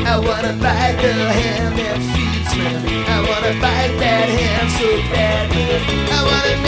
I wanna bite the hand that feeds me. I wanna bite that hand so badly. I wanna